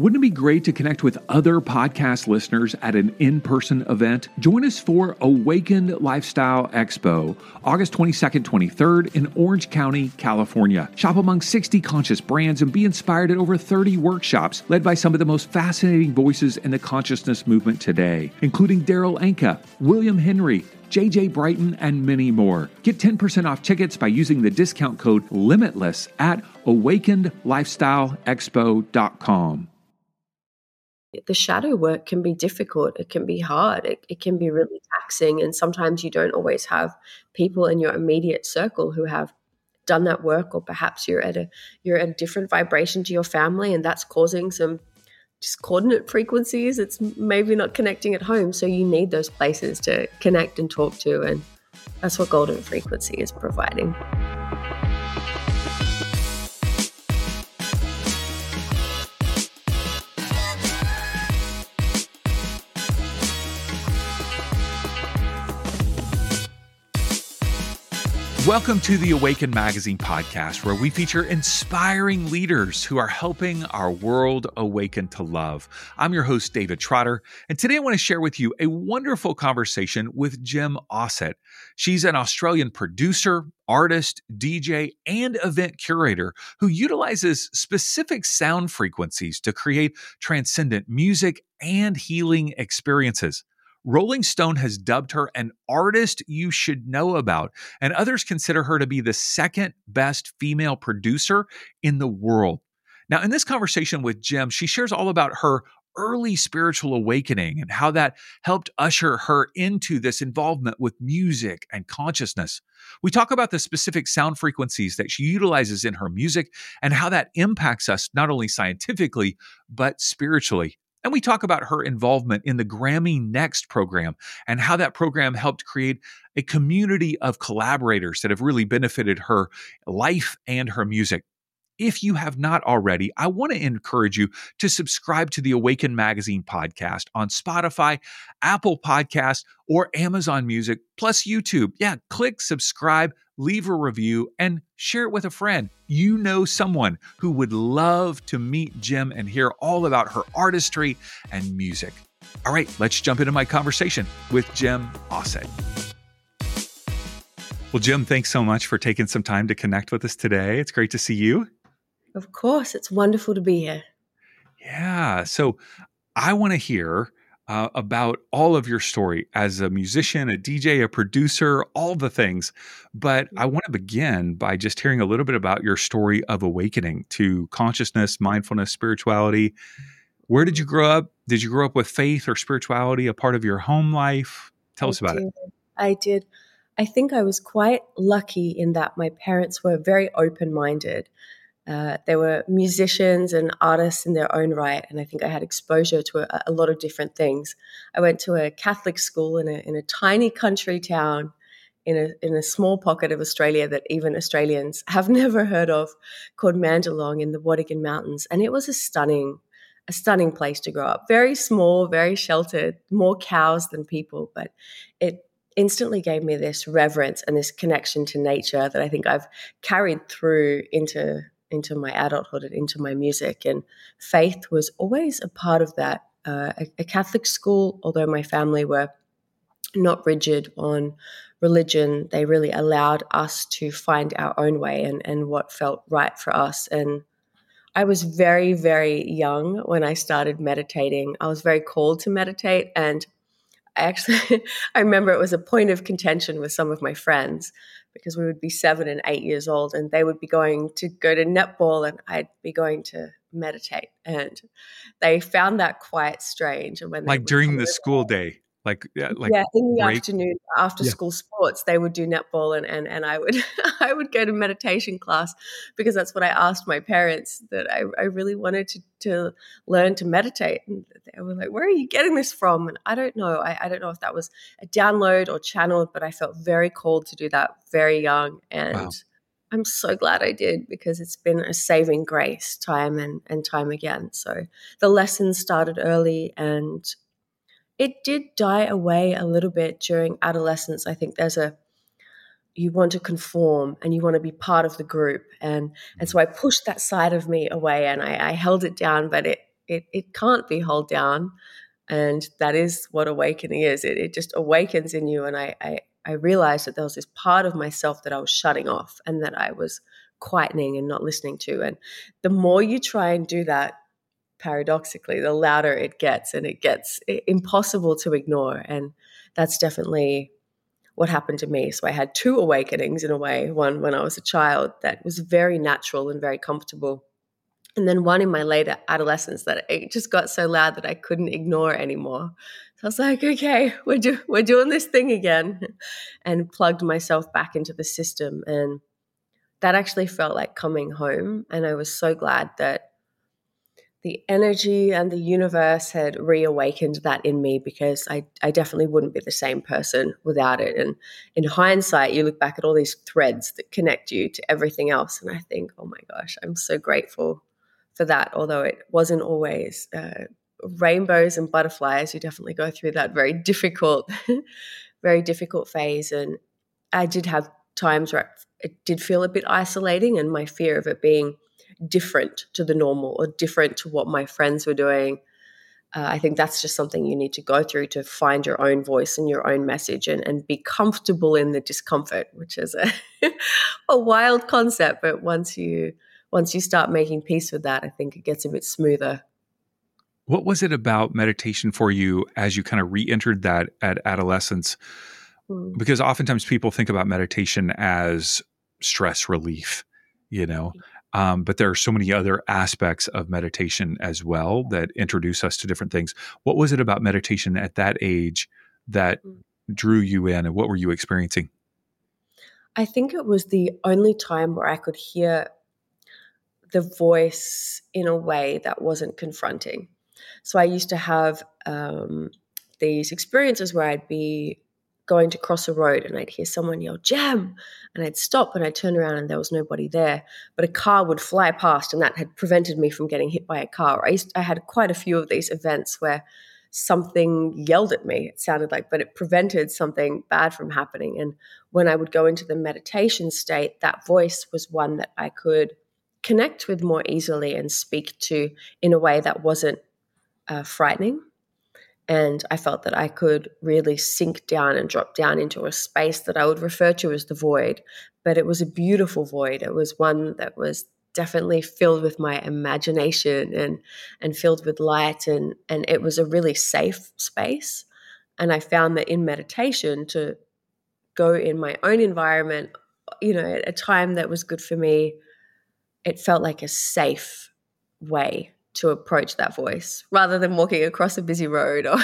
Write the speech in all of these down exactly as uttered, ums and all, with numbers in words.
Wouldn't it be great to connect with other podcast listeners at an in-person event? Join us for Awakened Lifestyle Expo, August twenty-second, twenty-third in Orange County, California. Shop among sixty conscious brands and be inspired at over thirty workshops led by some of the most fascinating voices in the consciousness movement today, including Daryl Anka, William Henry, J J Brighton, and many more. Get ten percent off tickets by using the discount code LIMITLESS at awakened lifestyle expo dot com. The shadow work can be difficult. It can be hard. It, it can be really taxing. And sometimes you don't always have people in your immediate circle who have done that work, or perhaps you're at a you're at a different vibration to your family, and that's causing some discordant frequencies. It's maybe not connecting at home. So you need those places to connect and talk to. And that's what Golden Frequency is providing. Welcome to the Awaken Magazine podcast, where we feature inspiring leaders who are helping our world awaken to love. I'm your host, David Trotter, and today I want to share with you a wonderful conversation with Gem Ossett. She's an Australian producer, artist, D J, and event curator who utilizes specific sound frequencies to create transcendent music and healing experiences. Rolling Stone has dubbed her an artist you should know about, and others consider her to be the second best female producer in the world. Now, in this conversation with Gem, she shares all about her early spiritual awakening and how that helped usher her into this involvement with music and consciousness. We talk about the specific sound frequencies that she utilizes in her music and how that impacts us not only scientifically, but spiritually. And we talk about her involvement in the Grammy Next program and how that program helped create a community of collaborators that have really benefited her life and her music. If you have not already, I want to encourage you to subscribe to the Awaken Magazine podcast on Spotify, Apple Podcasts, or Amazon Music, plus YouTube. Yeah, click subscribe, leave a review, and share it with a friend. You know someone who would love to meet Gem and hear all about her artistry and music. All right, let's jump into my conversation with Gem Ossett. Well, Gem, thanks so much for taking some time to connect with us today. It's great to see you. Of course, it's wonderful to be here. Yeah. So I want to hear uh, about all of your story as a musician, a D J, a producer, all the things. But I want to begin by just hearing a little bit about your story of awakening to consciousness, mindfulness, spirituality. Where did you grow up? Did you grow up with faith or spirituality a part of your home life? Tell I us about did. it. I did. I think I was quite lucky in that my parents were very open-minded. Uh, they were musicians and artists in their own right, and I think I had exposure to a, a lot of different things. I went to a Catholic school in a in a tiny country town in a in a small pocket of Australia that even Australians have never heard of, called Mandalong in the Wadigan Mountains, and it was a stunning a stunning place to grow up. Very small, very sheltered, more cows than people, but it instantly gave me this reverence and this connection to nature that I think I've carried through into into my adulthood and into my music. And faith was always a part of that. Uh, a, a Catholic school, although my family were not rigid on religion, they really allowed us to find our own way and, and what felt right for us. And I was very, very young when I started meditating. I was very called to meditate, and I actually, I remember it was a point of contention with some of my friends because we would be seven and eight years old and they would be going to go to netball and I'd be going to meditate. And they found that quite strange. And when they Like would during come the over, school day, like, yeah, like yeah, in the break. afternoon after Yeah. school sports, they would do netball and, and, and I would I would go to meditation class because that's what I asked my parents, that I, I really wanted to, to learn to meditate. And they were like, where are you getting this from? And I don't know. I, I don't know if that was a download or channeled, but I felt very called to do that very young. And Wow. I'm so glad I did, because it's been a saving grace time and, and time again. So the lessons started early, and it did die away a little bit during adolescence. I think there's a, you want to conform and you want to be part of the group. And, and so I pushed that side of me away and I, I held it down, but it, it it can't be held down. And that is what awakening is. It, it just awakens in you. And I, I, I realized that there was this part of myself that I was shutting off and that I was quietening and not listening to. And the more you try and do that, paradoxically, the louder it gets, and it gets impossible to ignore. And that's definitely what happened to me. So I had two awakenings in a way, one when I was a child that was very natural and very comfortable, and then one in my later adolescence that it just got so loud that I couldn't ignore anymore. So I was like, okay, we're, do- we're doing this thing again, and plugged myself back into the system. And that actually felt like coming home. And I was so glad that the energy and the universe had reawakened that in me, because I, I definitely wouldn't be the same person without it. And in hindsight, you look back at all these threads that connect you to everything else. And I think, oh my gosh, I'm so grateful for that. Although it wasn't always uh, rainbows and butterflies, you definitely go through that very difficult, very difficult phase. And I did have times where it did feel a bit isolating, and my fear of it being different to the normal or different to what my friends were doing. Uh, I think that's just something you need to go through to find your own voice and your own message, and, and be comfortable in the discomfort, which is a, a wild concept. But once you once you start making peace with that, I think it gets a bit smoother. What was it about meditation for you as you kind of re-entered that at adolescence? Mm. Because oftentimes people think about meditation as stress relief, you know, um, but there are so many other aspects of meditation as well that introduce us to different things. What was it about meditation at that age that mm. drew you in, and what were you experiencing? I think it was the only time where I could hear the voice in a way that wasn't confronting. So I used to have um, these experiences where I'd be going to cross a road and I'd hear someone yell, "Jam!" And I'd stop and I'd turn around and there was nobody there. But a car would fly past, and that had prevented me from getting hit by a car. I, used, I had quite a few of these events where something yelled at me, it sounded like, but it prevented something bad from happening. And when I would go into the meditation state, that voice was one that I could connect with more easily and speak to in a way that wasn't uh, frightening. And I felt that I could really sink down and drop down into a space that I would refer to as the void. But it was a beautiful void. It was one that was definitely filled with my imagination and and filled with light. And, and it was a really safe space. And I found that in meditation, to go in my own environment, you know, at a time that was good for me, it felt like a safe way to approach that voice rather than walking across a busy road. Or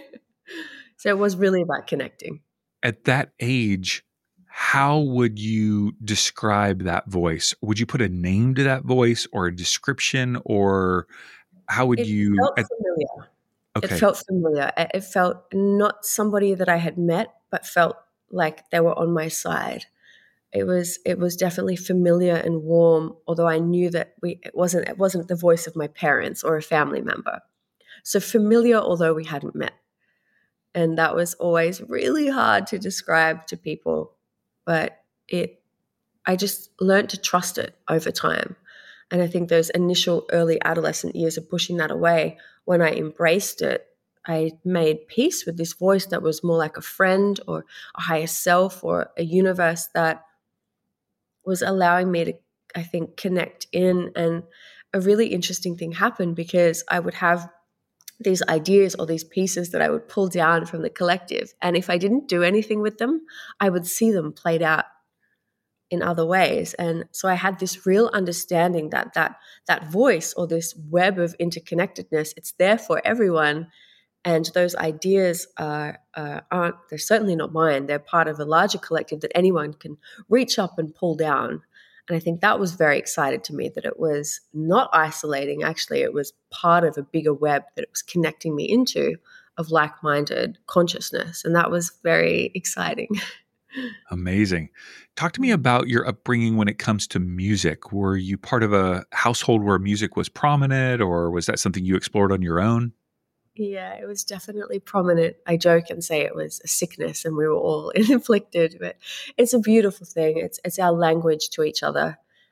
so it was really about connecting. At that age, how would you describe that voice? Would you put a name to that voice or a description, or how would it you? Felt at, familiar. okay. It felt familiar. It felt not somebody that I had met, but felt like they were on my side. It was it was definitely familiar and warm, although I knew that we it wasn't it wasn't the voice of my parents or a family member. So familiar, although we hadn't met. And that was always really hard to describe to people. But it I just learned to trust it over time. And I think those initial early adolescent years of pushing that away, when I embraced it, I made peace with this voice that was more like a friend or a higher self or a universe that was allowing me to, I think, connect in. And a really interesting thing happened, because I would have these ideas or these pieces that I would pull down from the collective. And if I didn't do anything with them, I would see them played out in other ways. And so I had this real understanding that that that voice, or this web of interconnectedness, it's there for everyone. And those ideas are, uh, aren't, they're certainly not mine. They're part of a larger collective that anyone can reach up and pull down. And I think that was very exciting to me, that it was not isolating. Actually, it was part of a bigger web that it was connecting me into, of like-minded consciousness. And that was very exciting. Amazing. Talk to me about your upbringing when it comes to music. Were you part of a household where music was prominent, or was that something you explored on your own? Yeah, it was definitely prominent. I joke and say it was a sickness and we were all inflicted, but it's a beautiful thing. It's it's our language to each other.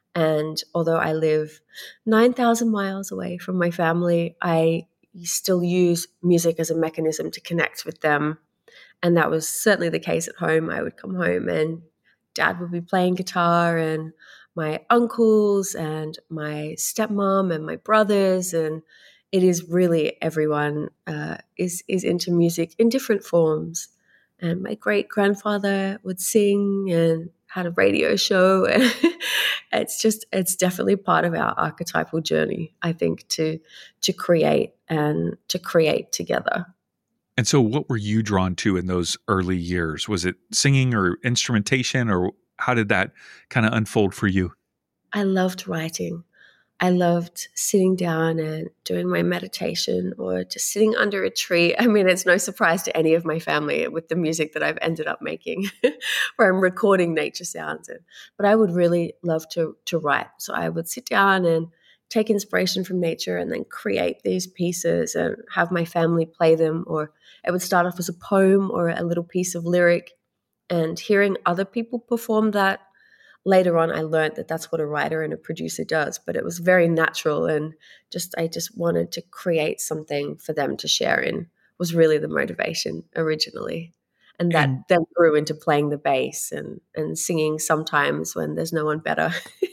And although I live nine thousand miles away from my family, I still use music as a mechanism to connect with them. And that was certainly the case at home. I would come home and dad would be playing guitar, and my uncles and my stepmom and my brothers. And it is really everyone uh, is, is into music in different forms. And my great grandfather would sing and had a radio show. And it's just, it's definitely part of our archetypal journey, I think, to, to create and to create together. And so what were you drawn to in those early years? Was it singing or instrumentation, or how did that kind of unfold for you? I loved writing. I loved sitting down and doing my meditation or just sitting under a tree. I mean, it's no surprise to any of my family with the music that I've ended up making where I'm recording nature sounds. And, but I would really love to, to write. So I would sit down and take inspiration from nature and then create these pieces and have my family play them. Or it would start off as a poem or a little piece of lyric, and hearing other people perform that. Later on, I learned that that's what a writer and a producer does, but it was very natural, and just I just wanted to create something for them to share in was really the motivation originally. And that And then grew into playing the bass and, and singing sometimes when there's no one better.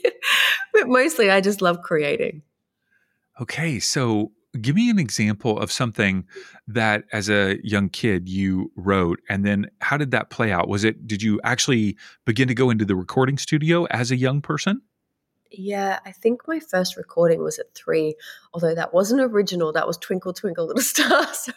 But mostly I just love creating. okay, so give me an example of something that as a young kid you wrote, and then how did that play out? Was it, did you actually begin to go into the recording studio as a young person? Yeah, I think my first recording was at three, although that wasn't original. That was Twinkle, Twinkle, Little Star. So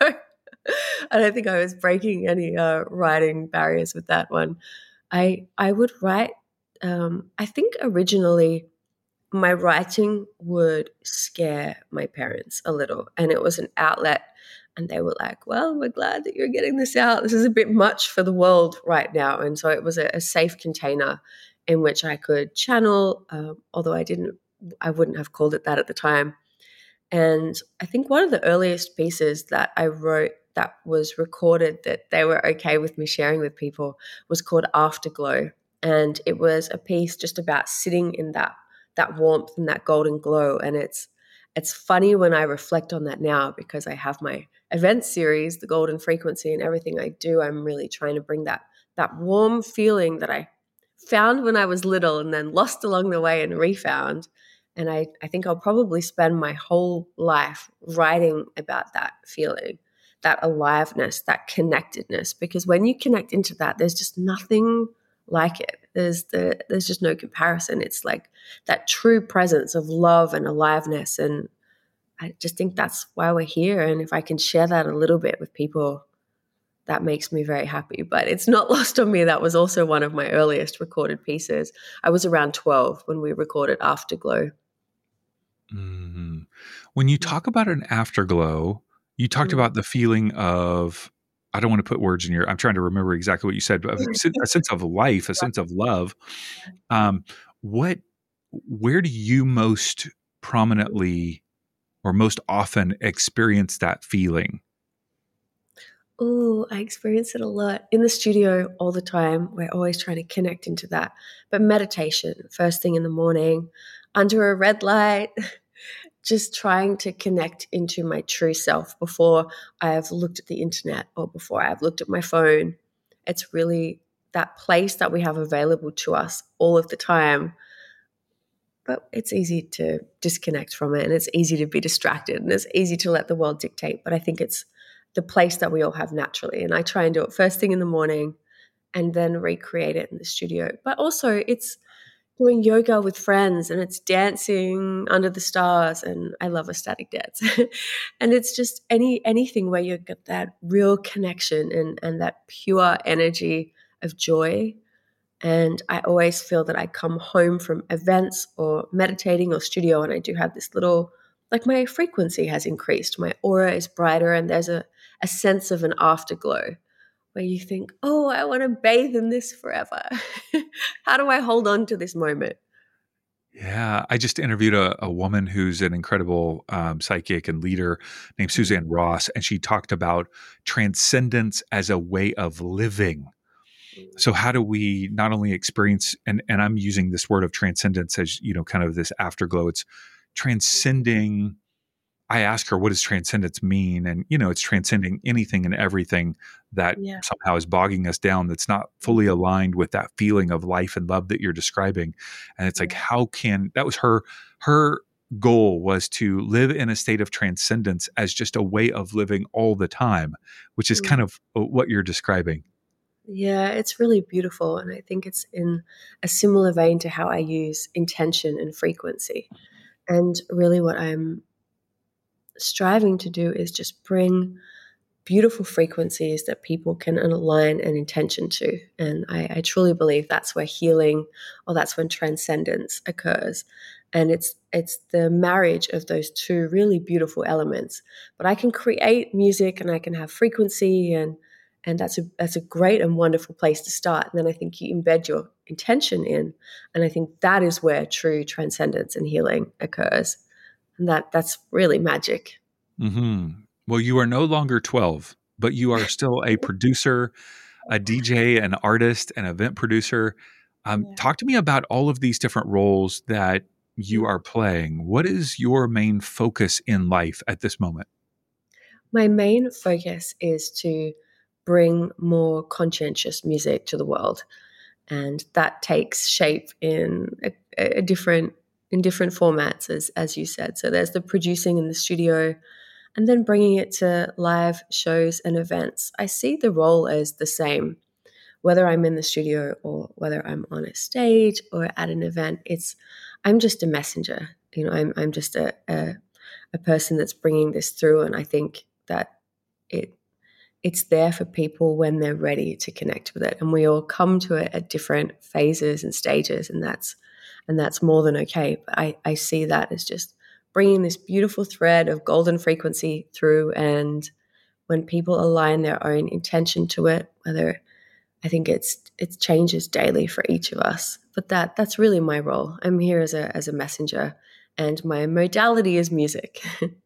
I don't think I was breaking any uh, writing barriers with that one. I I would write, um, I think originally my writing would scare my parents a little, and it was an outlet. And they were like, well, we're glad that you're getting this out. This is a bit much for the world right now. And so it was a, a safe container in which I could channel, um, although I didn't, I wouldn't have called it that at the time. And I think one of the earliest pieces that I wrote that was recorded that they were okay with me sharing with people was called Afterglow. And it was a piece just about sitting in that that warmth and that golden glow. And it's it's funny when I reflect on that now, because I have my event series, the Golden Frequency, and everything I do, I'm really trying to bring that that warm feeling that I found when I was little and then lost along the way and refound. And I, I think I'll probably spend my whole life writing about that feeling, that aliveness, that connectedness, because when you connect into that, there's just nothing like it. There's the there's just no comparison. It's like that true presence of love and aliveness. And I just think that's why we're here. And if I can share that a little bit with people, that makes me very happy. But it's not lost on me. That was also one of my earliest recorded pieces. I was around twelve when we recorded Afterglow. Mm-hmm. When you talk about an afterglow, you talked Mm. about the feeling of, I don't want to put words in your, I'm trying to remember exactly what you said, but a sen- a sense of life, a sense of love. Um, what, where do you most prominently or most often experience that feeling? Oh, I experience it a lot in the studio all the time. We're always trying to connect into that. But meditation, first thing in the morning, under a red light, just trying to connect into my true self before I have looked at the internet or before I have looked at my phone. It's really that place that we have available to us all of the time. But it's easy to disconnect from it, and it's easy to be distracted, and it's easy to let the world dictate. But I think it's the place that we all have naturally. And I try and do it first thing in the morning and then recreate it in the studio. But also it's doing yoga with friends, and it's dancing under the stars, and I love a static dance. And it's just any anything where you get that real connection and, and that pure energy of joy. And I always feel that I come home from events or meditating or studio, and I do have this little, like my frequency has increased, my aura is brighter, and there's a, a sense of an afterglow where you think, oh, I want to bathe in this forever. How do I hold on to this moment? Yeah, I just interviewed a, a woman who's an incredible um, psychic and leader named Suzanne Ross, and she talked about transcendence as a way of living. So how do we not only experience, and, and I'm using this word of transcendence as, you know, kind of this afterglow, it's transcending. I ask her, what does transcendence mean? And, you know, it's transcending anything and everything that Yeah. somehow is bogging us down, that's not fully aligned with that feeling of life and love that you're describing. And it's like, Yeah. how can, that was her, her goal was to live in a state of transcendence as just a way of living all the time, which is kind Mm. of what you're describing. Yeah, it's really beautiful. And I think it's in a similar vein to how I use intention and frequency. And really, what I'm striving to do is just bring beautiful frequencies that people can align an intention to. And I, I truly believe that's where healing, or that's when transcendence occurs. And it's it's the marriage of those two really beautiful elements. But I can create music and I can have frequency, and and that's a that's a great and wonderful place to start. And then I think you embed your intention in, and I think that is where true transcendence and healing occurs. And that that's really magic. Hmm. Well, you are no longer twelve, but you are still a producer, a D J, an artist, an event producer. Um, Yeah. talk to me about all of these different roles that you are playing. What is your main focus in life at this moment? My main focus is to bring more conscientious music to the world, and that takes shape in a, a different in different formats, as as you said. So there's the producing in the studio, and then bringing it to live shows and events. I see the role as the same, whether I'm in the studio or whether I'm on a stage or at an event. It's I'm just a messenger. You know, I'm I'm just a a, a person that's bringing this through, and I think that it it's there for people when they're ready to connect with it, and we all come to it at different phases and stages, and that's and that's more than okay. But I, I see that as just bringing this beautiful thread of golden frequency through, and when people align their own intention to it, whether I think it's it changes daily for each of us. But that that's really my role. I'm here as a as a messenger, and my modality is music.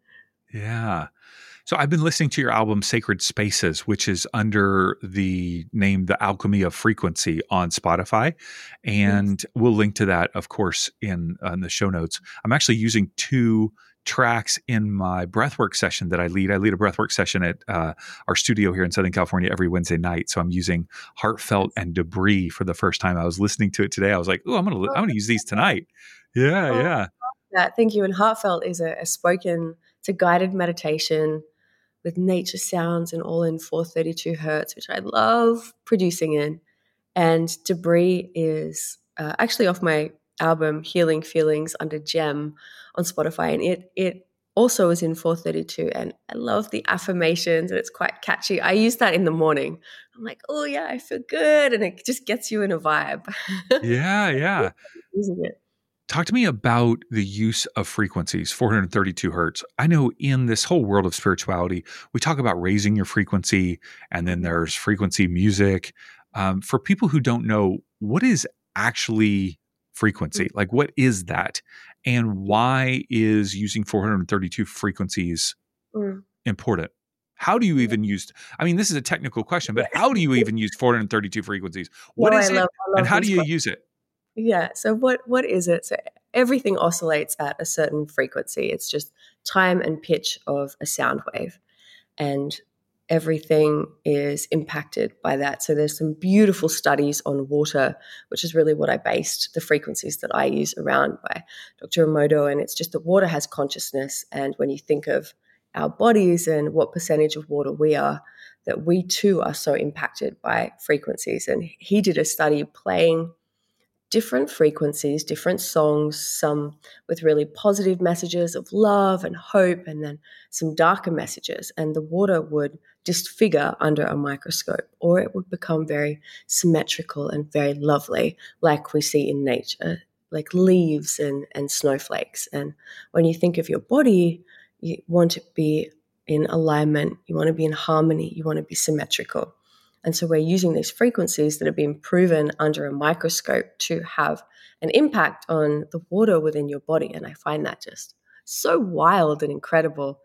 Yeah. So I've been listening to your album Sacred Spaces, which is under the name The Alchemy of Frequency on Spotify. Yes. And we'll link to that, of course, in, uh, in the show notes. I'm actually using two tracks in my breathwork session that I lead. I lead a breathwork session at uh, our studio here in Southern California every Wednesday night. So I'm using Heartfelt and Debris for the first time. I was listening to it today. I was like, oh, I'm going to I'm going to use these tonight. Yeah, Oh, yeah. yeah, thank you. And Heartfelt is a, a spoken, it's a guided meditation with nature sounds and all in four thirty-two hertz, which I love producing in. And Debris is uh, actually off my album Healing Feelings under Gem on Spotify, and it it also is in four thirty-two. And I love the affirmations, and it's quite catchy. I use that in the morning. I'm like, oh yeah, I feel good, and it just gets you in a vibe. Yeah, yeah. Using it. Talk to me about the use of frequencies, four thirty-two hertz. I know in this whole world of spirituality, we talk about raising your frequency, and then there's frequency music. Um, for people who don't know, what is actually frequency? Like, what is that? And why is using four thirty-two frequencies Mm. important? How do you even use, I mean, this is a technical question, but how do you even use four thirty-two frequencies? What No, I is it? love I And love how do these you questions. use it? Yeah. So what what is it? So everything oscillates at a certain frequency. It's just time and pitch of a sound wave, and everything is impacted by that. So there's some beautiful studies on water, which is really what I based the frequencies that I use around, by Doctor Emoto. And it's just that water has consciousness, and when you think of our bodies and what percentage of water we are, that we too are so impacted by frequencies. And he did a study playing different frequencies, different songs, some with really positive messages of love and hope, and then some darker messages. And the water would disfigure under a microscope, or it would become very symmetrical and very lovely, like we see in nature, like leaves and, and snowflakes. And when you think of your body, you want to be in alignment, you want to be in harmony, you want to be symmetrical. And so we're using these frequencies that have been proven under a microscope to have an impact on the water within your body. And I find that just so wild and incredible.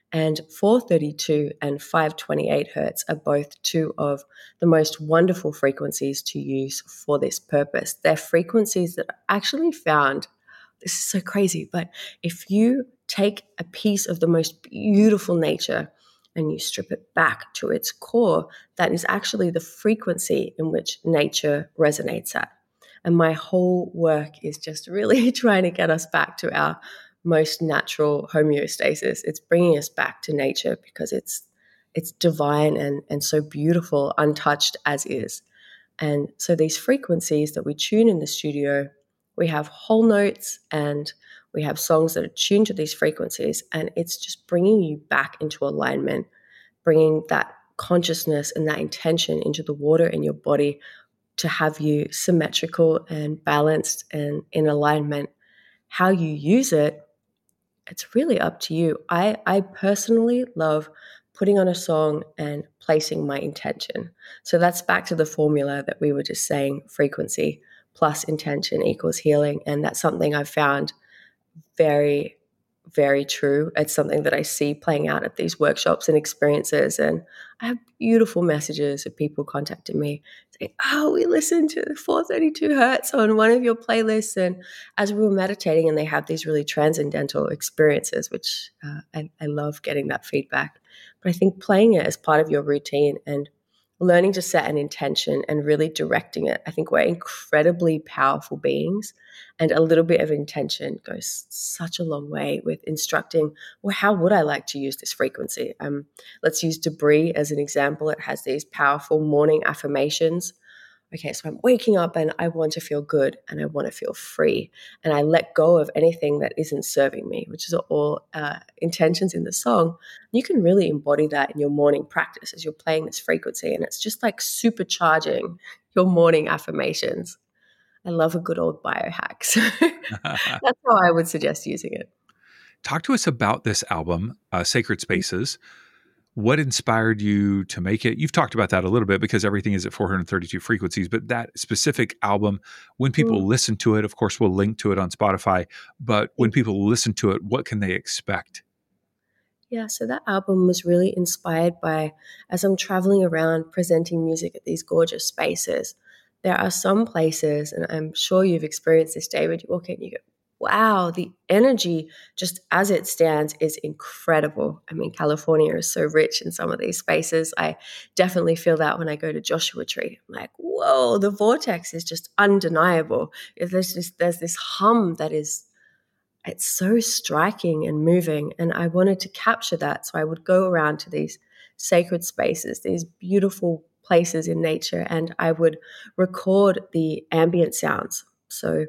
And four thirty-two and five twenty-eight hertz are both two of the most wonderful frequencies to use for this purpose. They're frequencies that are actually found, this is so crazy, but if you take a piece of the most beautiful nature and you strip it back to its core, that is actually the frequency in which nature resonates at. And my whole work is just really trying to get us back to our most natural homeostasis. It's bringing us back to nature because it's it's divine and, and so beautiful, untouched as is. And so these frequencies that we tune in the studio, we have whole notes and we have songs that are tuned to these frequencies, and it's just bringing you back into alignment, bringing that consciousness and that intention into the water in your body to have you symmetrical and balanced and in alignment. How you use it, it's really up to you. I, I personally love putting on a song and placing my intention. So that's back to the formula that we were just saying, frequency plus intention equals healing. And that's something I've found very, very true. It's something that I see playing out at these workshops and experiences. And I have beautiful messages of people contacting me saying, oh, we listened to four thirty-two hertz on one of your playlists. And as we were meditating, and they have these really transcendental experiences, which uh, I, I love getting that feedback. But I think playing it as part of your routine and learning to set an intention and really directing it. I think we're incredibly powerful beings, and a little bit of intention goes such a long way with instructing, well, how would I like to use this frequency? Um, let's use debris as an example. It has these powerful morning affirmations. Okay, so I'm waking up and I want to feel good and I want to feel free. And I let go of anything that isn't serving me, which is all uh, intentions in the song. You can really embody that in your morning practice as you're playing this frequency. And it's just like supercharging your morning affirmations. I love a good old biohack. So that's how I would suggest using it. Talk to us about this album, uh, Sacred Spaces. What inspired you to make it? You've talked about that a little bit because everything is at four hundred thirty-two frequencies, but that specific album, when people mm. listen to it, of course, we'll link to it on Spotify, but when people listen to it, what can they expect? Yeah, so that album was really inspired by, as I'm traveling around presenting music at these gorgeous spaces, there are some places, and I'm sure you've experienced this, David, you walk in and you go, wow, the energy just as it stands is incredible. I mean, California is so rich in some of these spaces. I definitely feel that when I go to Joshua Tree. I'm like, whoa, the vortex is just undeniable. There's this, there's this hum that is, it's so striking and moving. And I wanted to capture that. So I would go around to these sacred spaces, these beautiful places in nature, and I would record the ambient sounds. So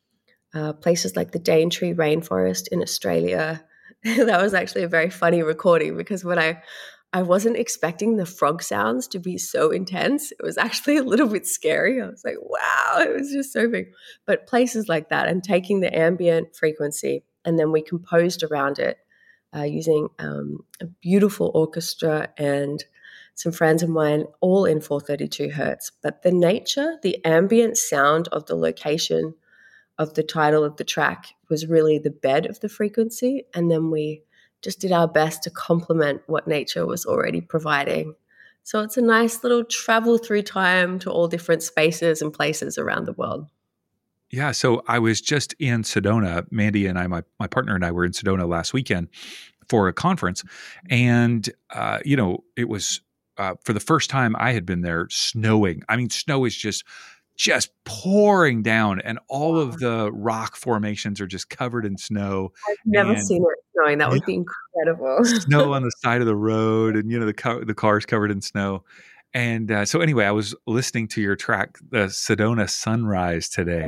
Uh, places like the Daintree rainforest in Australia. That was actually a very funny recording because when I, I wasn't expecting the frog sounds to be so intense. It was actually a little bit scary. I was like, wow, it was just so big. But places like that and taking the ambient frequency, and then we composed around it uh, using um, a beautiful orchestra and some friends of mine, all in four thirty-two hertz. But the nature, the ambient sound of the location of the title of the track was really the bed of the frequency. And then we just did our best to complement what nature was already providing. So it's a nice little travel through time to all different spaces and places around the world. Yeah. So I was just in Sedona. Mandy and I, my, my partner and I were in Sedona last weekend for a conference. And, uh, you know, it was uh, for the first time I had been there snowing. I mean, snow is just just pouring down, and all wow. of the rock formations are just covered in snow. I've never and, seen it snowing. That would be incredible. Snow on the side of the road, and you know the car, the car's covered in snow. And uh, so anyway, I was listening to your track, the Sedona Sunrise today,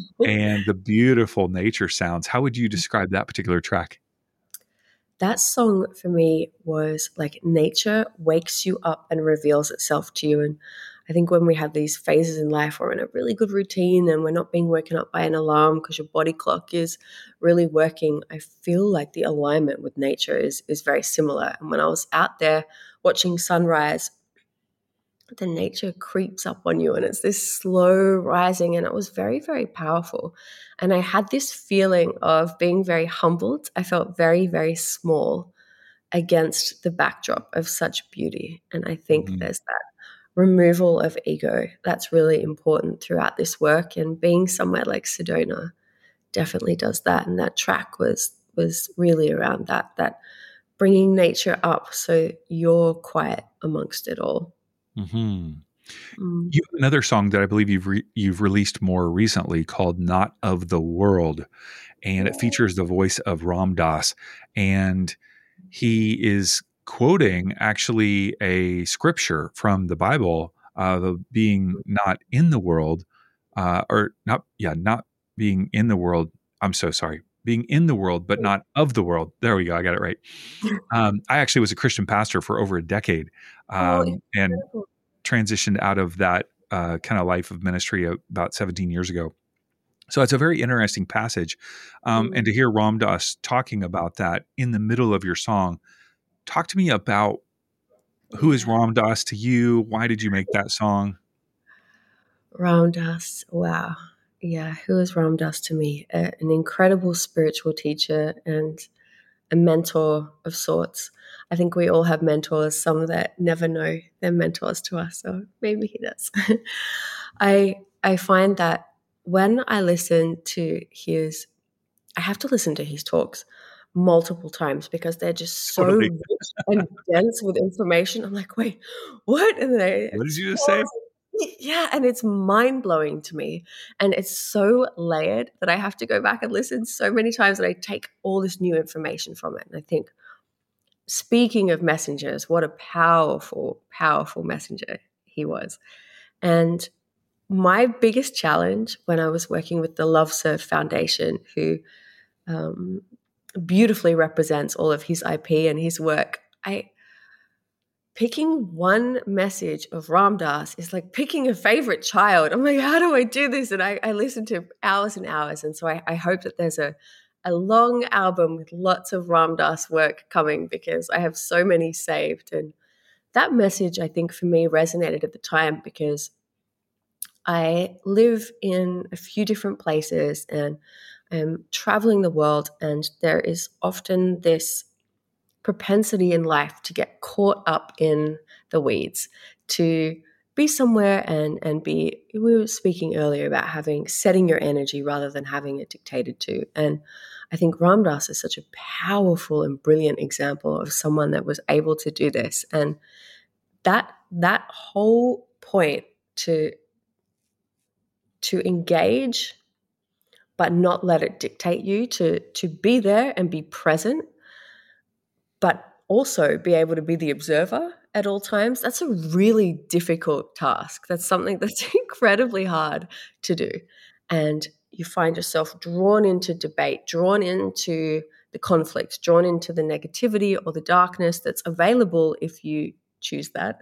and the beautiful nature sounds. How would you describe that particular track? That song for me was like nature wakes you up and reveals itself to you. And I think when we have these phases in life, we're in a really good routine and we're not being woken up by an alarm because your body clock is really working. I feel like the alignment with nature is, is very similar. And when I was out there watching sunrise, the nature creeps up on you and it's this slow rising, and it was very, very powerful. And I had this feeling of being very humbled. I felt very, very small. against the backdrop of such beauty. And I think Mm-hmm. there's that removal of ego that's really important throughout this work. And being somewhere like Sedona definitely does that. And that track was was really around that, that bringing nature up so you're quiet amongst it all. Mm-hmm. Mm. You have another song that I believe you've re- you've released more recently called "Not of the World," and it features the voice of Ram Dass, and he is quoting actually a scripture from the Bible of uh, being not in the world, uh, or not, yeah, not being in the world. I'm so sorry, being in the world, but not of the world. There we go. I got it right. Um, I actually was a Christian pastor for over a decade, Oh, um, and incredible. transitioned out of that uh, kind of life of ministry about seventeen years ago. So it's a very interesting passage. Um, Mm. and to hear Ram Dass talking about that in the middle of your song, talk to me about who is Yeah. Ram Dass to you? Why did you make that song? Ram Dass. Wow. Yeah. Who is Ram Dass to me? A, an incredible spiritual teacher and a mentor of sorts. I think we all have mentors, some that never know they're mentors to us. So maybe he does. I I find that when I listen to his, I have to listen to his talks multiple times because they're just so Totally. rich and dense with information. I'm like, wait, what? And then I What did you just say? pause. Yeah, and it's mind blowing to me. And it's so layered that I have to go back and listen so many times that I take all this new information from it. And I think, speaking of messengers, what a powerful, powerful messenger he was. And my biggest challenge when I was working with the Love Serve Foundation, who um, beautifully represents all of his I P and his work, I picking one message of Ram Dass is like picking a favorite child. I'm like, how do I do this? And I, I listen to hours and hours. And so I, I hope that there's a, a long album with lots of Ram Dass work coming because I have so many saved. And that message, I think, for me resonated at the time because I live in a few different places and I'm traveling the world, and there is often this propensity in life to get caught up in the weeds, to be somewhere and and be, we were speaking earlier about having setting your energy rather than having it dictated to. And I think Ram Dass is such a powerful and brilliant example of someone that was able to do this. And that that whole point to to engage but not let it dictate you, to to be there and be present, but also be able to be the observer at all times. That's a really difficult task. That's something that's incredibly hard to do. And you find yourself drawn into debate, drawn into the conflict, drawn into the negativity or the darkness that's available if you choose that.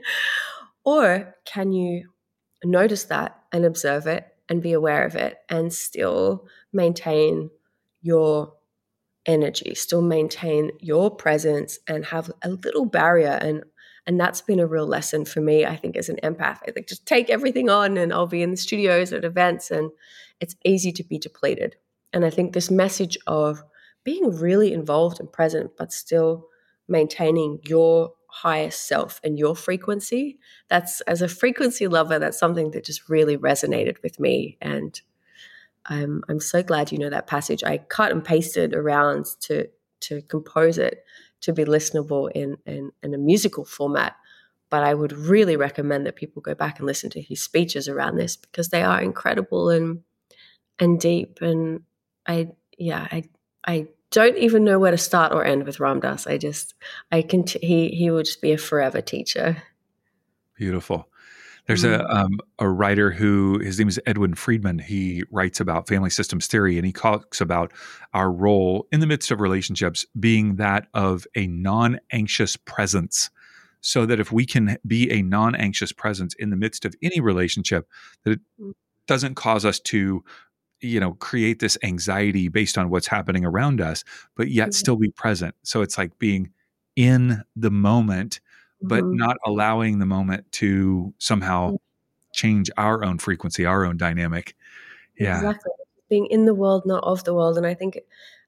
Or can you notice that and observe it and be aware of it and still maintain your energy, still maintain your presence and have a little barrier? And and that's been a real lesson for me, I think, as an empath. I think just take everything on and I'll be in the studios at events and it's easy to be depleted. And I think this message of being really involved and present, but still maintaining your highest self and your frequency, that's, as a frequency lover, that's something that just really resonated with me. And I'm I'm so glad you know that passage. I cut and pasted around to to compose it to be listenable in, in, in a musical format. But I would really recommend that people go back and listen to his speeches around this because they are incredible and and deep. And I yeah, I I don't even know where to start or end with Ram Dass. I just I can t- he he would just be a forever teacher. Beautiful. There's a Mm. um, a writer who, his name is Edwin Friedman. He writes about family systems theory, and he talks about our role in the midst of relationships being that of a non-anxious presence. So that if we can be a non-anxious presence in the midst of any relationship, that it doesn't cause us to, you know, create this anxiety based on what's happening around us, but yet still be present. So it's like being in the moment, but Mhm. not allowing the moment to somehow change our own frequency, our own dynamic. Yeah. Exactly. Being in the world, not of the world. And I think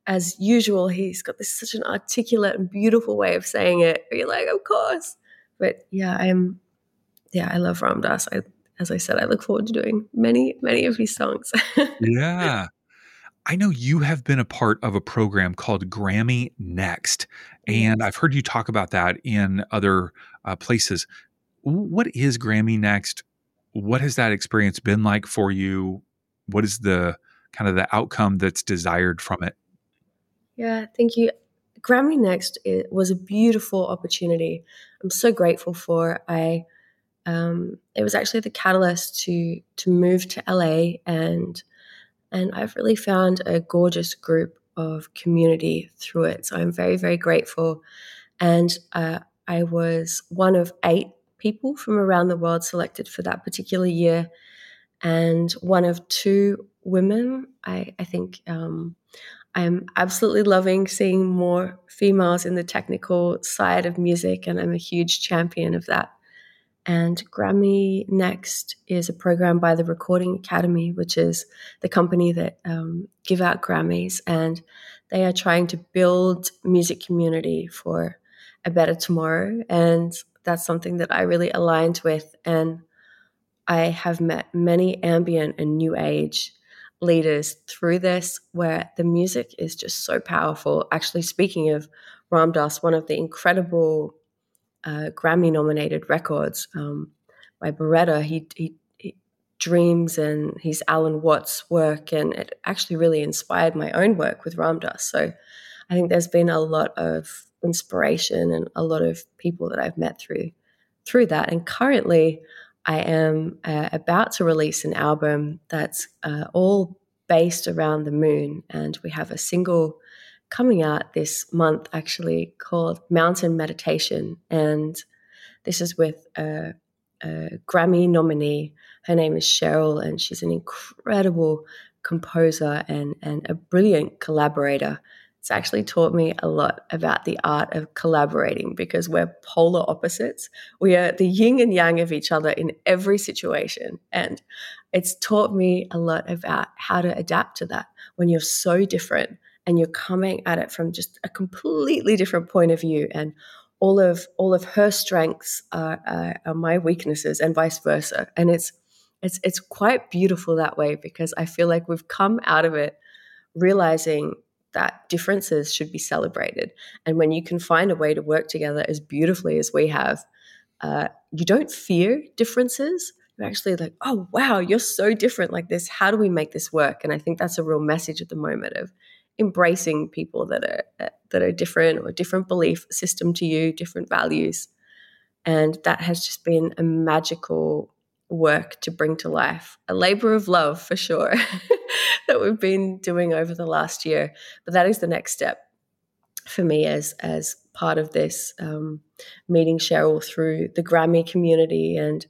as usual, he's got this such an articulate and beautiful way of saying it. You're like, of course. But yeah, I'm, yeah, I love Ram Dass. I, as I said, I look forward to doing many, many of his songs. Yeah. I know you have been a part of a program called Grammy Next, and Yes. I've heard you talk about that in other uh, places. What is Grammy Next? What has that experience been like for you? What is the kind of the outcome that's desired from it? Yeah, thank you. Grammy Next it was a beautiful opportunity. I'm so grateful for. I um, it was actually the catalyst to to move to L A, and and I've really found a gorgeous group of community through it. So I'm very very grateful. And uh, I was one of eight people from around the world selected for that particular year, and one of two women. I I think. Um, I'm absolutely loving seeing more females in the technical side of music, and I'm a huge champion of that. And Grammy Next is a program by the Recording Academy, which is the company that um, give out Grammys, and they are trying to build music community for a better tomorrow. And that's something that I really aligned with. And I have met many ambient and new age leaders through this where the music is just so powerful. Actually, speaking of Ram Dass, one of the incredible uh, Grammy nominated records um, by Beretta, he, he, he Dreams and his Alan Watts work, and it actually really inspired my own work with Ram Dass. So I think there's been a lot of inspiration and a lot of people that I've met through through that. And currently, I am uh, about to release an album that's uh, all based around the moon, and we have a single coming out this month actually called Mountain Meditation, and this is with a, a Grammy nominee. Her name is Cheryl, and she's an incredible composer and, and a brilliant collaborator. It's actually taught me a lot about the art of collaborating because we're polar opposites. We are the yin and yang of each other in every situation. And it's taught me a lot about how to adapt to that when you're so different and you're coming at it from just a completely different point of view. And all of all of her strengths are, are, are my weaknesses and vice versa. And it's it's it's quite beautiful that way because I feel like we've come out of it realizing that differences should be celebrated. And when you can find a way to work together as beautifully as we have, uh, you don't fear differences. You're actually like, oh, wow, you're so different like this. How do we make this work? And I think that's a real message at the moment of embracing people that are uh, that are different or different belief system to you, different values. And that has just been a magical work to bring to life, a labor of love for sure that we've been doing over the last year. But that is the next step for me as as part of this, um, meeting Cheryl through the Grammy community, and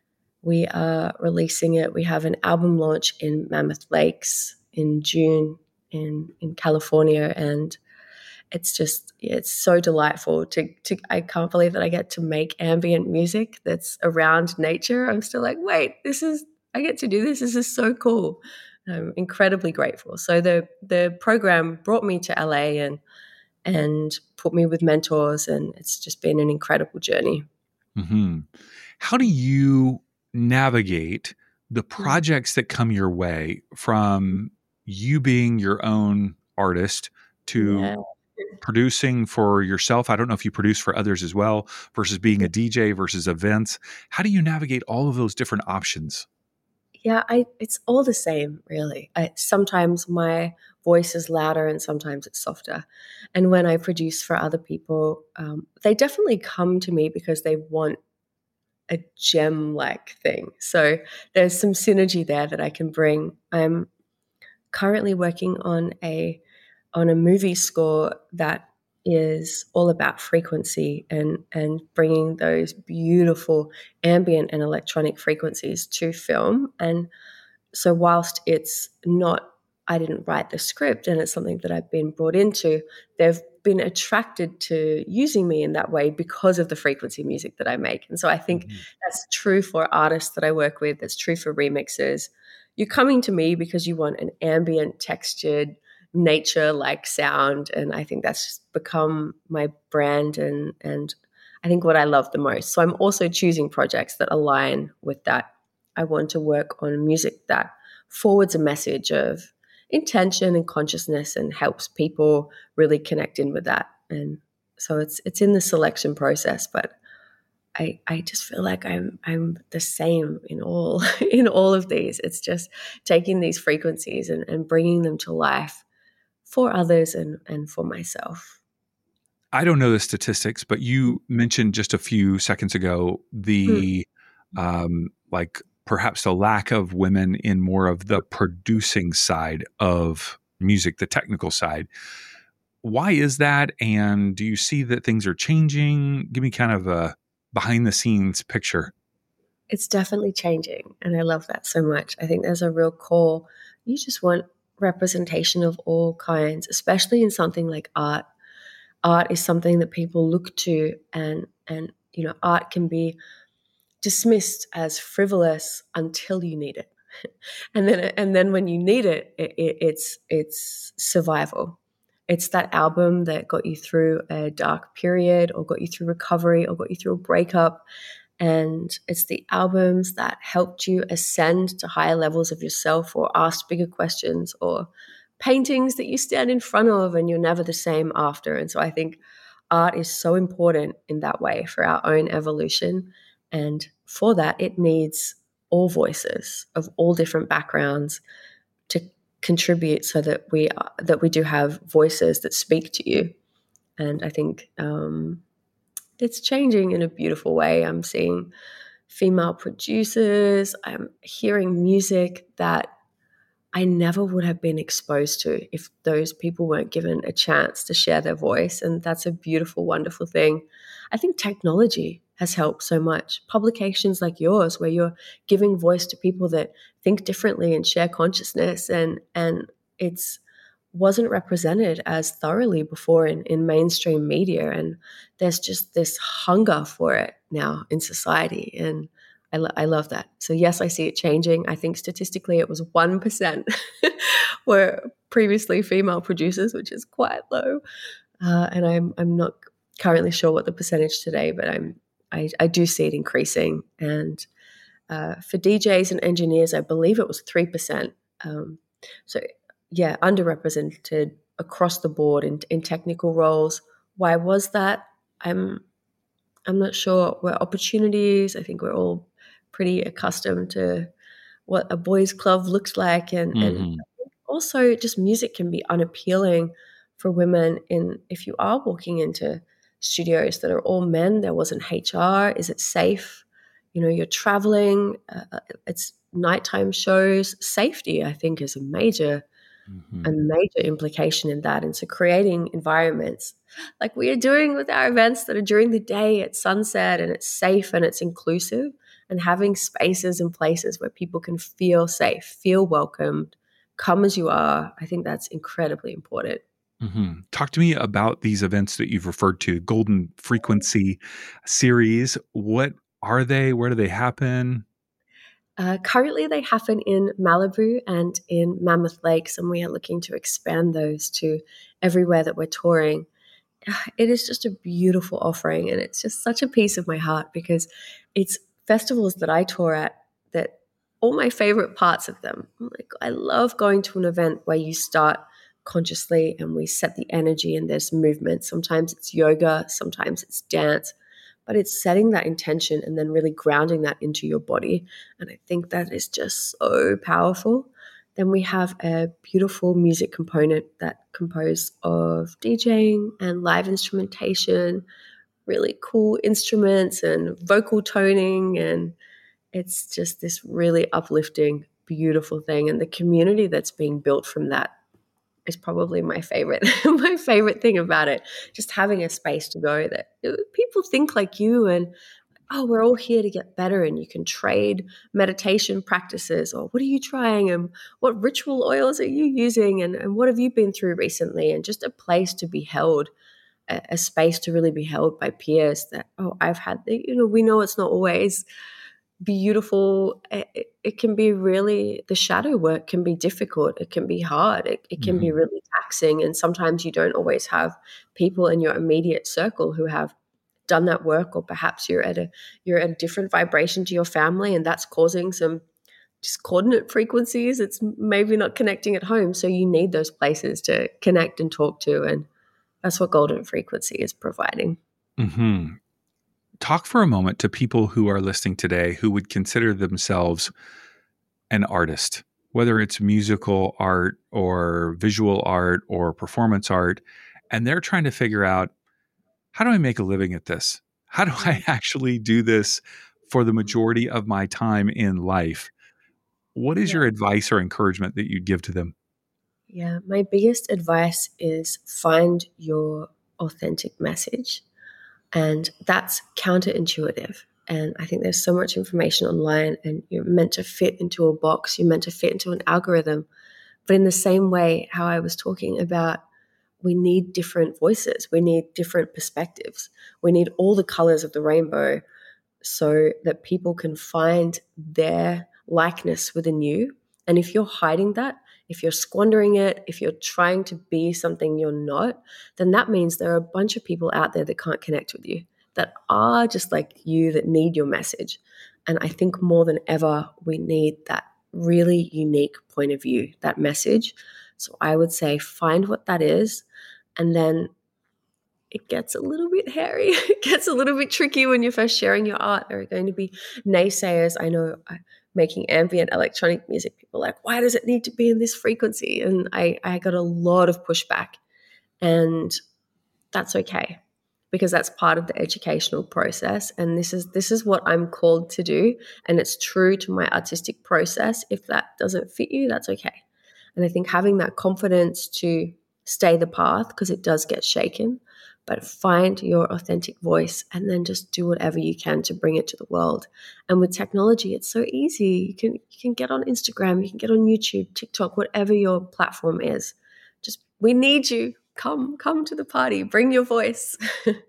we are releasing it. We have an album launch in Mammoth Lakes in June in in California, and it's just it's so delightful to to I can't believe that I get to make ambient music that's around nature. I'm still like, wait, this is I get to do this. This is so cool. I'm incredibly grateful. So the the program brought me to L A and and put me with mentors, and it's just been an incredible journey. Mm-hmm. How do you navigate the projects that come your way from you being your own artist to Yeah. producing for yourself? I don't know if you produce for others as well, versus being a D J versus events. How do you navigate all of those different options? Yeah, I it's all the same, really. I, sometimes my voice is louder and sometimes it's softer. And when I produce for other people, um, they definitely come to me because they want a gem-like thing. So there's some synergy there that I can bring. I'm currently working on a on a movie score that is all about frequency and and bringing those beautiful ambient and electronic frequencies to film. And so whilst it's not, I didn't write the script and it's something that I've been brought into, they've been attracted to using me in that way because of the frequency music that I make. And so I think Mm-hmm. that's true for artists that I work with. That's true for remixers. You're coming to me because you want an ambient, textured, nature-like sound. And I think that's just become my brand and, and I think what I love the most. So I'm also choosing projects that align with that. I want to work on music that forwards a message of intention and consciousness and helps people really connect in with that. And so it's it's in the selection process, but I, I just feel like I'm I'm the same in all in all of these. It's just taking these frequencies and, and bringing them to life for others and, and for myself. I don't know the statistics, but you mentioned just a few seconds ago the mm. um, like perhaps the lack of women in more of the producing side of music, the technical side. Why is that? And do you see that things are changing? Give me kind of a behind the scenes picture. It's definitely changing. And I love that so much. I think there's a real core. You just want representation of all kinds, especially in something like art. Art is something that people look to, and, and you know, art can be dismissed as frivolous until you need it. And then and then when you need it, it, it it's it's survival. It's that album that got you through a dark period or got you through recovery or got you through a breakup. And it's the albums that helped you ascend to higher levels of yourself or ask bigger questions, or paintings that you stand in front of and you're never the same after. And so I think art is so important in that way for our own evolution. And for that, it needs all voices of all different backgrounds to contribute so that we are, that we do have voices that speak to you. And I think um, it's changing in a beautiful way. I'm seeing female producers. I'm hearing music that I never would have been exposed to if those people weren't given a chance to share their voice. And that's a beautiful, wonderful thing. I think technology has helped so much. Publications like yours, where you're giving voice to people that think differently and share consciousness, and and it's wasn't represented as thoroughly before in, in mainstream media. And there's just this hunger for it now in society. And I, lo- I love that. So yes, I see it changing. I think statistically it was one percent were previously female producers, which is quite low. Uh, and I'm I'm not currently sure what the percentage today, but I'm I, I do see it increasing. And uh, for D Js and engineers, I believe it was three percent. Um, so yeah, underrepresented across the board in, in technical roles. Why was that? I'm I'm not sure. Were opportunities? I think we're all pretty accustomed to what a boys' club looks like, and mm-hmm. and also just music can be unappealing for women. In if you are walking into studios that are all men, there wasn't H R. Is it safe? You know, you're traveling. Uh, it's nighttime shows. Safety, I think, is a major, mm-hmm. a major implication in that. And so, creating environments like we are doing with our events that are during the day at sunset, and it's safe and it's inclusive, and having spaces and places where people can feel safe, feel welcomed, come as you are. I think that's incredibly important. Mm-hmm. Talk to me about these events that you've referred to, Golden Frequency series. What are they? Where do they happen? Uh, currently, they happen in Malibu and in Mammoth Lakes, and we are looking to expand those to everywhere that we're touring. It is just a beautiful offering, and it's just such a piece of my heart, because it's festivals that I tour at that all my favorite parts of them. Like, I love going to an event where you start consciously and we set the energy and there's movement. Sometimes it's yoga, sometimes it's dance, but it's setting that intention and then really grounding that into your body. And I think that is just so powerful. Then we have a beautiful music component that composed of DJing and live instrumentation, really cool instruments and vocal toning. And it's just this really uplifting, beautiful thing. And the community that's being built from that is probably my favorite, my favorite thing about it. Just having a space to go that people think like you, and oh, we're all here to get better, and you can trade meditation practices, or what are you trying, and what ritual oils are you using, and, and what have you been through recently, and just a place to be held, a, a space to really be held by peers that, oh, I've had, you know, we know it's not always beautiful. It, it can be really, the shadow work can be difficult. It can be hard. It, it can mm-hmm. be really taxing. And sometimes you don't always have people in your immediate circle who have done that work, or perhaps you're at a you're at a different vibration to your family, and that's causing some discordant frequencies. It's maybe not connecting at home. So you need those places to connect and talk to. And that's what Golden Frequency is providing. Mm-hmm. Talk for a moment to people who are listening today who would consider themselves an artist, whether it's musical art or visual art or performance art, and they're trying to figure out, how do I make a living at this? How do I actually do this for the majority of my time in life? What is yeah. your advice or encouragement that you'd give to them? Yeah, my biggest advice is find your authentic message. And that's counterintuitive. And I think there's so much information online, and you're meant to fit into a box. You're meant to fit into an algorithm. But in the same way, how I was talking about, we need different voices. We need different perspectives. We need all the colors of the rainbow so that people can find their likeness within you. And if you're hiding that, if you're squandering it, if you're trying to be something you're not, then that means there are a bunch of people out there that can't connect with you, that are just like you, that need your message. And I think more than ever, we need that really unique point of view, that message. So I would say find what that is, and then it gets a little bit hairy. It gets a little bit tricky when you're first sharing your art. There are going to be naysayers. I know I, making ambient electronic music, people are like, why does it need to be in this frequency? And I, I got a lot of pushback, and that's okay, because that's part of the educational process. And this is this is what I'm called to do. And it's true to my artistic process. If that doesn't fit you, that's okay. And I think having that confidence to stay the path, because it does get shaken, but find your authentic voice and then just do whatever you can to bring it to the world. And with technology, it's so easy. You can you can get on Instagram, you can get on YouTube, TikTok, whatever your platform is. Just, we need you. Come, come to the party. Bring your voice.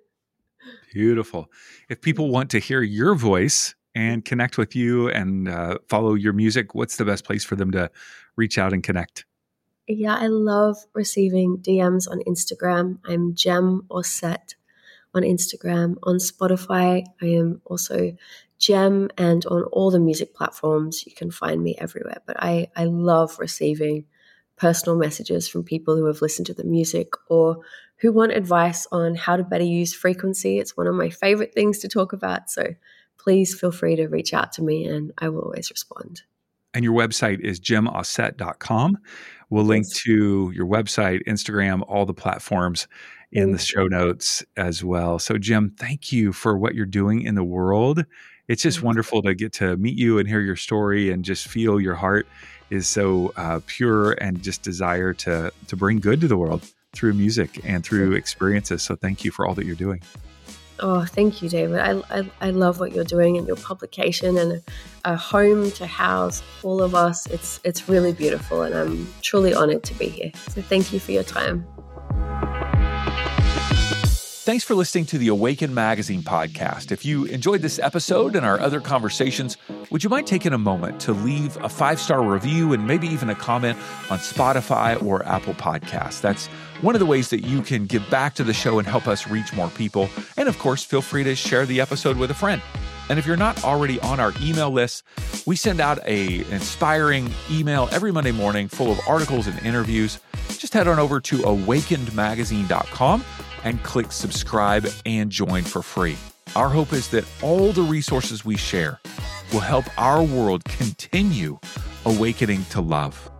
Beautiful. If people want to hear your voice and connect with you and uh, follow your music, what's the best place for them to reach out and connect? Yeah, I love receiving D Ms on Instagram. I'm Gem Osset on Instagram. On Spotify, I am also Gem, and on all the music platforms, you can find me everywhere. But I, I love receiving personal messages from people who have listened to the music or who want advice on how to better use frequency. It's one of my favorite things to talk about. So please feel free to reach out to me, and I will always respond. And your website is gem osset dot com. We'll link yes. to your website, Instagram, all the platforms in the show notes as well. So Gem, thank you for what you're doing in the world. It's just wonderful to get to meet you and hear your story and just feel your heart is so uh, pure and just desire to to bring good to the world through music and through experiences. So thank you for all that you're doing. Oh, thank you, David. I, I, I love what you're doing and your publication and a home to house all of us. It's it's really beautiful, and I'm truly honored to be here. So thank you for your time. Thanks for listening to the Awaken Magazine podcast. If you enjoyed this episode and our other conversations, would you mind taking a moment to leave a five-star review and maybe even a comment on Spotify or Apple Podcasts? That's one of the ways that you can give back to the show and help us reach more people. And of course, feel free to share the episode with a friend. And if you're not already on our email list, we send out a inspiring email every Monday morning full of articles and interviews. Just head on over to awakened magazine dot com and click subscribe and join for free. Our hope is that all the resources we share will help our world continue awakening to love.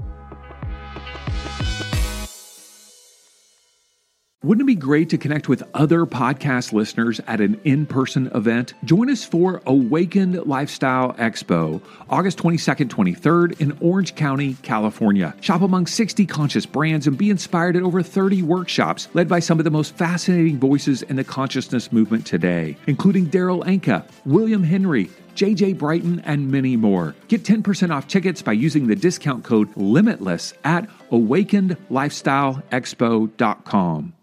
Wouldn't it be great to connect with other podcast listeners at an in-person event? Join us for Awakened Lifestyle Expo, August twenty-second, twenty-third in Orange County, California. Shop among sixty conscious brands and be inspired at over thirty workshops led by some of the most fascinating voices in the consciousness movement today, including Daryl Anka, William Henry, J J Brighton, and many more. Get ten percent off tickets by using the discount code LIMITLESS at awakened lifestyle expo dot com.